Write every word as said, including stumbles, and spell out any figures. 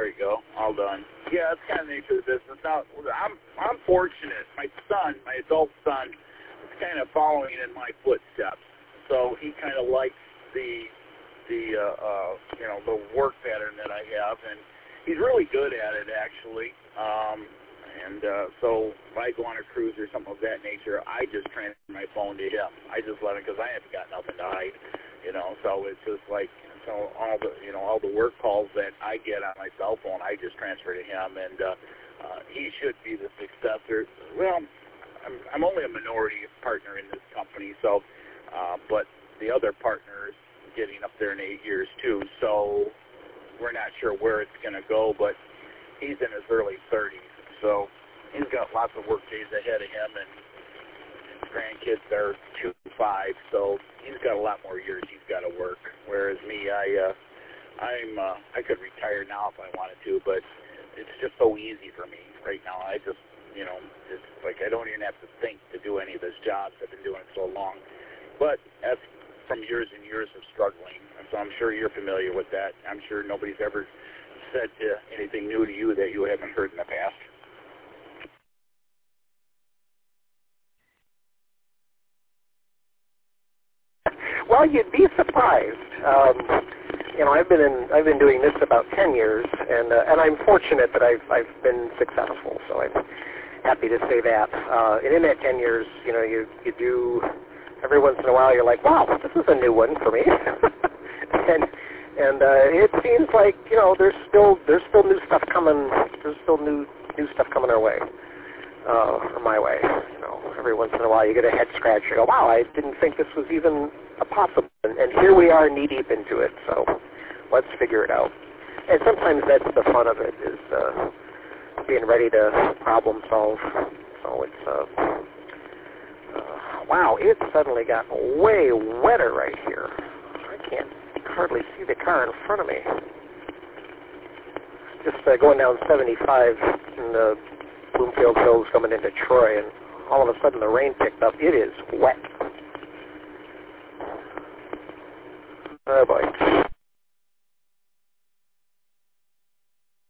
there we go. All done. Yeah, that's kind of the nature of the business. Now, I'm I'm fortunate. My son, my adult son, is kind of following in my footsteps. So he kind of likes the the uh, uh, you know the work pattern that I have, and he's really good at it actually. Um, and uh, so if I go on a cruise or something of that nature, I just transfer my phone to him. I just let him because I haven't got nothing to hide, you know. So it's just like so all the you know all the work calls that I get on my cell phone, I just transfer to him, and uh, uh, he should be the successor. Well, I'm, I'm only a minority partner in this company, so uh, but the other partners getting up there in eight years too, so we're not sure where it's going to go, but he's in his early thirties, so he's got lots of work days ahead of him, and his grandkids are two and five, so he's got a lot more years he's got to work, whereas me, I, uh, I'm, uh, I could retire now if I wanted to, but it's just so easy for me right now. I just, you know, it's like I don't even have to think to do any of this jobs. I've been doing it so long, but that's from years and years of struggling, and so I'm sure you're familiar with that. I'm sure nobody's ever said uh, anything new to you that you haven't heard in the past. Well, you'd be surprised. Um, you know, I've been in, I've been doing this about ten years, and uh, and I'm fortunate that I've I've been successful. So I'm happy to say that. Uh, and in that ten years, you know, you you do. Every once in a while, you're like, wow, this is a new one for me. and and uh, it seems like, you know, there's still there's still new stuff coming. There's still new new stuff coming our way, uh, or my way. You know, every once in a while, you get a head scratch. You go, wow, I didn't think this was even a possible. And, and here we are, knee deep into it. So let's figure it out. And sometimes that's the fun of it, is uh, being ready to problem solve. So it's. Uh, Uh, wow, it suddenly got way wetter right here. I can't hardly see the car in front of me. Just uh, going down seventy-five in the Bloomfield Hills coming into Troy, and all of a sudden the rain picked up. It is wet. Oh, boy.